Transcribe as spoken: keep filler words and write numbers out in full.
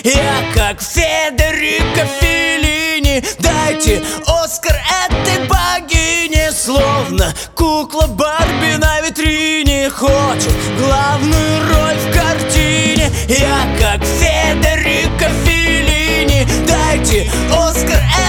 Я как Федерико Феллини. Дайте Оскар этой богине. Словно кукла Барби на витрине хочет главную роль в картине. Я как Федерико Феллини. Дайте Оскар